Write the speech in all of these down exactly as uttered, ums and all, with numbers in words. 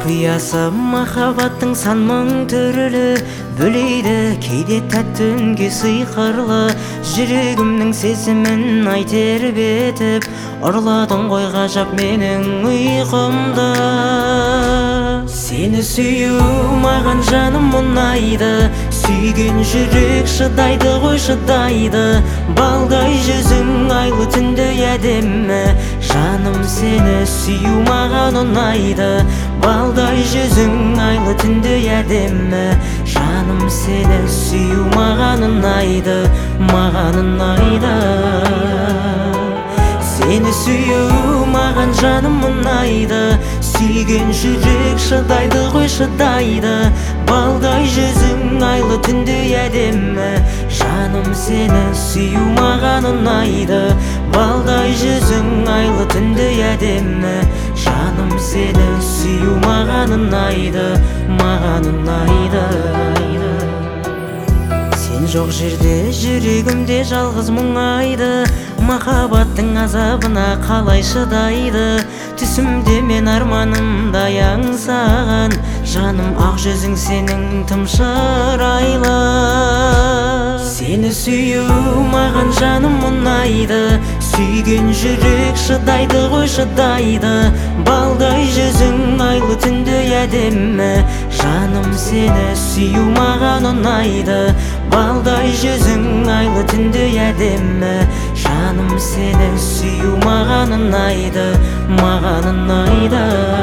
Кыясы махаббаттың сан мың түрілі бөлейді, кейде тәтті үнге сыйқырлы. Жүрегімнің сезімін ай тербетіп, ұрладың ғой ғажап менің ұйқымды. Сені сүю маған жаным ұнайды, сүйген жүрек шыдайды ғой шыдайды. Балдай жүзің айлы түнді әдемі, жаным сені сүю маған ұнайды. Балдай жүзің айлы түнді әдемі, жаным сені сүю маған ұнайды, маған ұнайды. Сені сүю маған жаным ұнайды, сүйген жүрек шыдайды ғой шыдайды. Балдай жүзің айлы түнді әдемі, жаным сені сүю маған ұнайды. Балдай жүзің айлы түнді әдемі, жаным сені сүю маған ұнайды, маған ұнайды. Сен жоқ жерде жүрегімде жалғыз мұңайды, махаббаттың азабына қалай шыдайды. Түсімде мен арманымда аңсаған, жаным ақ жүзің сенің тым шырайлы. Сені сүю маған жаным ұнайды, сүйген жүрек шыдайды ғой шыдайды. Балдай жүзің айлы түнді әдемі, жаным сені сүю маған ұнайды. Балдай жүзің айлы түнді әдемі, жаным сені сүю маған ұнайды, маған ұнайды.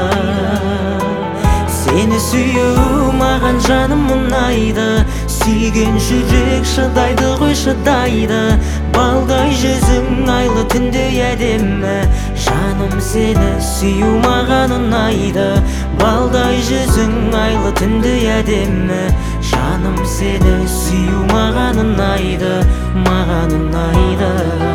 Сені сүю маған жаным ұнайды, сүйген жүрек шыдайды ғой шыдайды. Балдай жүзің айлы түнді әдемі, жаным сені сүю маған ұнайды. Балдай жүзің айлы түнді әдемі, жаным сені сүю маған ұнайды, маған ұнайды.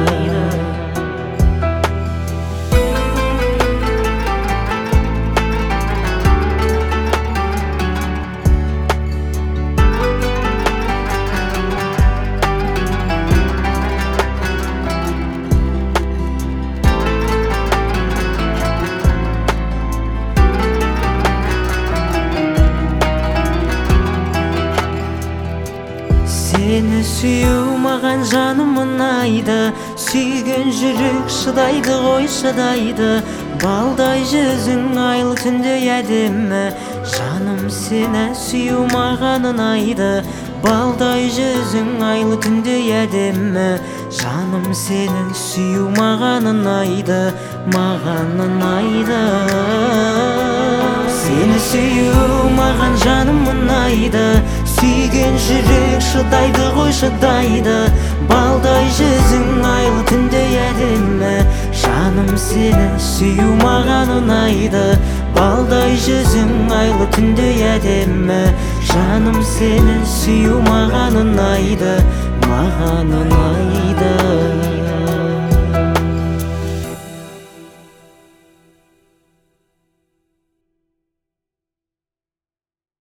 Сені сүю маған жаным ұнайды, сүйген жүрек шыдайды ғой шыдайды. Балдай жүзің айлы түнді әдемі, жаным сені сүю маған ұнайды. Балдай жүзің айлы түнді әдемі, жаным сені сүю маған ұнайды, маған ұнайды. Сені сүю маған жаным ұнайды, сүйген жүрек шыдайды ғой шыдайды. Балдай жүзің айлы түнді әдемі, жаным сені сүю маған ұнайды. Балдай жүзің айлы түнді әдемі, жаным сені сүю маған ұнайды, маған ұнайды.